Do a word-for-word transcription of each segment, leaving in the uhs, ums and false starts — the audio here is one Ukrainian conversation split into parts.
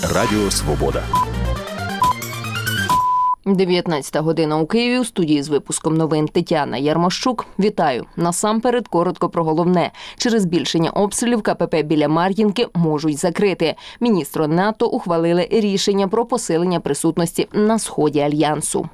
Радіо Свобода. дев'ятнадцята година у Києві. У студії з випуском новин Тетяна Ярмощук. Вітаю. Насамперед коротко про головне. Через збільшення обстрілів КПП біля Мар'їнки можуть закрити. Міністри НАТО ухвалили рішення про посилення присутності на сході Альянсу.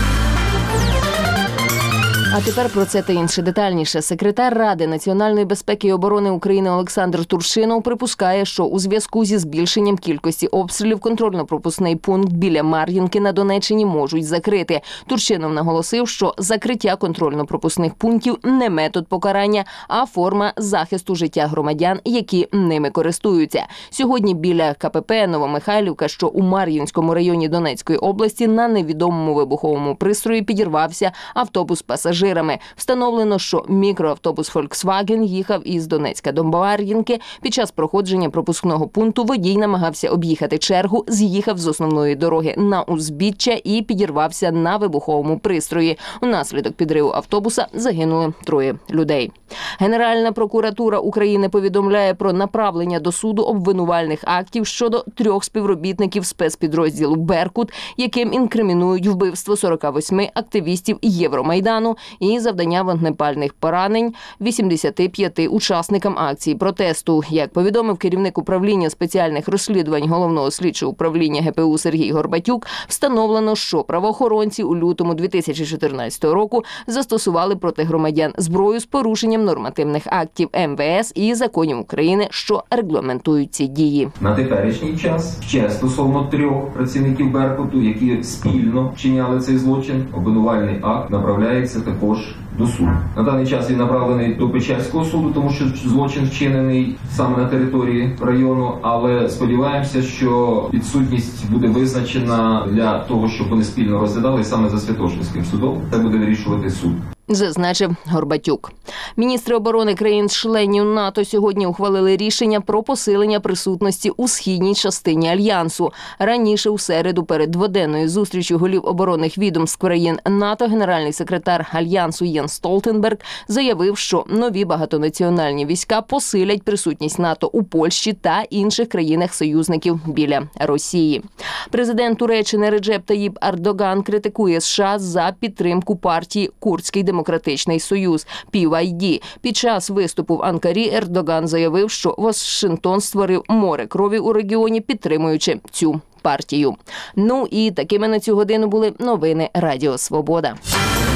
А тепер про це та інше детальніше. Секретар Ради національної безпеки і оборони України Олександр Турчинов припускає, що у зв'язку зі збільшенням кількості обстрілів контрольно-пропускний пункт біля Мар'їнки на Донеччині можуть закрити. Турчинов наголосив, що закриття контрольно-пропускних пунктів не метод покарання, а форма захисту життя громадян, які ними користуються. Сьогодні біля КПП Новомихайлівка, що у Мар'їнському районі Донецької області, на невідомому вибуховому пристрої підірвався автобус пасажирів. Встановлено, що мікроавтобус Volkswagen їхав із Донецька до Мар'їнки. Під час проходження пропускного пункту водій намагався об'їхати чергу, з'їхав з основної дороги на узбіччя і підірвався на вибуховому пристрої. Унаслідок підриву автобуса загинули троє людей. Генеральна прокуратура України повідомляє про направлення до суду обвинувальних актів щодо трьох співробітників спецпідрозділу «Беркут», яким інкримінують вбивство сорока восьми активістів Євромайдану і завдання вогнепальних поранень вісімдесяти п'яти учасникам акції протесту. Як повідомив керівник управління спеціальних розслідувань Головного слідчого управління ге пе у Сергій Горбатюк, встановлено, що правоохоронці у лютому дві тисячі чотирнадцятого року застосували проти громадян зброю з порушенням нормативних актів ем ве ес і законів України, що регламентують ці дії. На теперішній час ще стосовно трьох працівників Беркуту, які спільно вчиняли цей злочин, обвинувальний акт направляється також до суду. На даний час він направлений до Печерського суду, тому що злочин вчинений саме на території району, але сподіваємося, що підсудність буде визначена для того, щоб вони спільно розглядали саме за Святошинським судом. Це буде вирішувати суд. Зазначив Горбатюк. Міністри оборони країн-членів НАТО сьогодні ухвалили рішення про посилення присутності у східній частині Альянсу. Раніше у середу перед дводенною зустрічю голів оборонних відомств країн НАТО генеральний секретар Альянсу Єнс Столтенберг заявив, що нові багатонаціональні війська посилять присутність НАТО у Польщі та інших країнах-союзників біля Росії. Президент Туреччини Реджеп Таїп Ердоган критикує США за підтримку партії Курдський демократичний союз пі вай ді. Під час виступу в Анкарі Ердоган заявив, що Вашингтон створив море крові у регіоні, підтримуючи цю партію. Ну і такими на цю годину були новини Радіо Свобода.